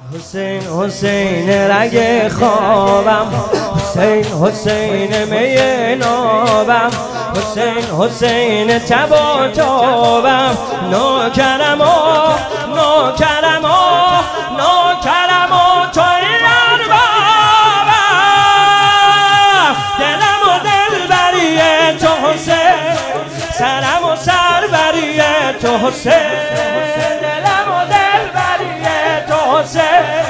حسین حسین رگ خوابم، حسین حسین می نابم، حسین حسین تب و تابم، نوکرم و نوکرم و نوکرم و توی اربابم، دلم و دلبری تو حسین، سرم و سربری تو حسین، دلم و دلبری تو حسین.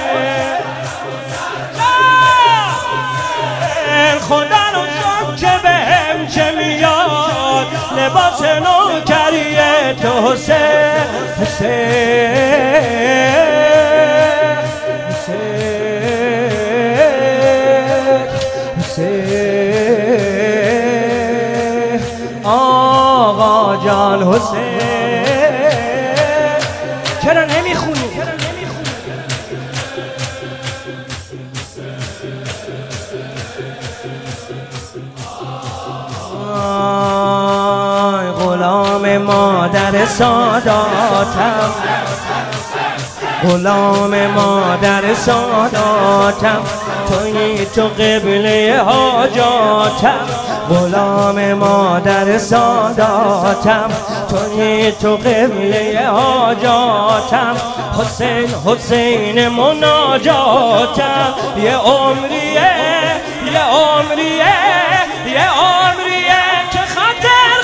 خدا رو شد که بهم چه میاد، لباس نوکری تو حسین، حسین حسین آقا جان حسین. چرا نمیخونی؟ غلام مادر ساداتم، غلام مادر ساداتم، تویی تو قبله حاجاتم، غلام مادر ساداتم، تویی تو قبله حاجاتم، حسین حسین مناجاتم، یه عمریه یه عمریه یه عمریه که خاطر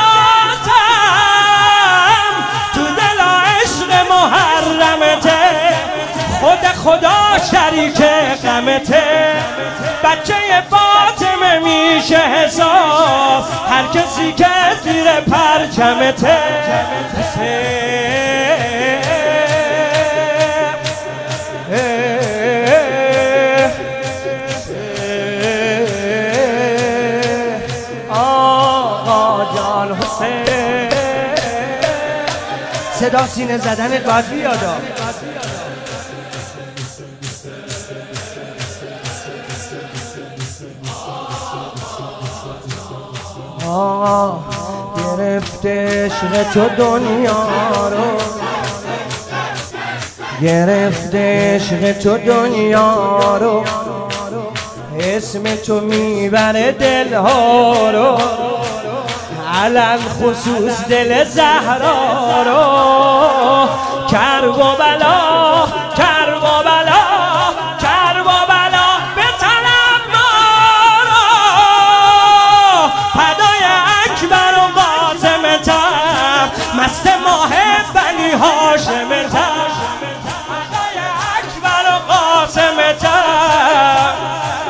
خواستم تو دل عشق محرمته، خود خدا شریک غمته، بچه فاطمه میشه حساب هر کسی که زیر پرچمته. آقا جان حسین، صدا سینه زدنت باید بیادا. گرفته عشق تو دنیا رو، گرفته عشق تو دنیا رو، اسم تو میبره دلها رو، علل خصوص دل زهرا رو، کرب و بلا کرب و بلا کرب و بلا به طلب ما رو، فدای اکبر و قاسمتم، مست ماه بنی هاشمتم، فدای اکبر و قاسمتم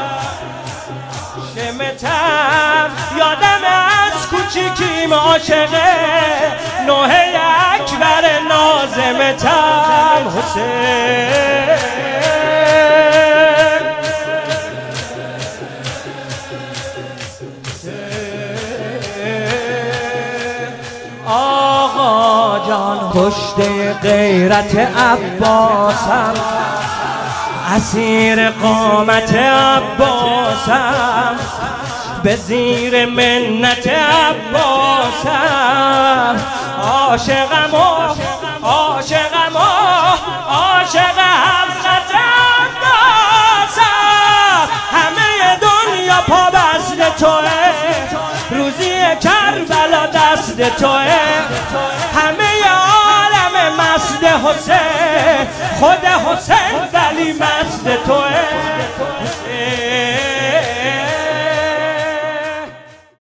شمتم، یادم از کوچیکیم عاشقه نوح اکبر ناظمتم، حسین آقا جان. کشته غیرت عباسم، اسیر قامت عباسم، به زیر منت عباسم، عاشقم و عاشقم و عاشق حضرت عباسم، همه دنیا پا بست توه، روزی کربلا دست توه، همه عالم مست حسین، خود حسین ولی مست توه.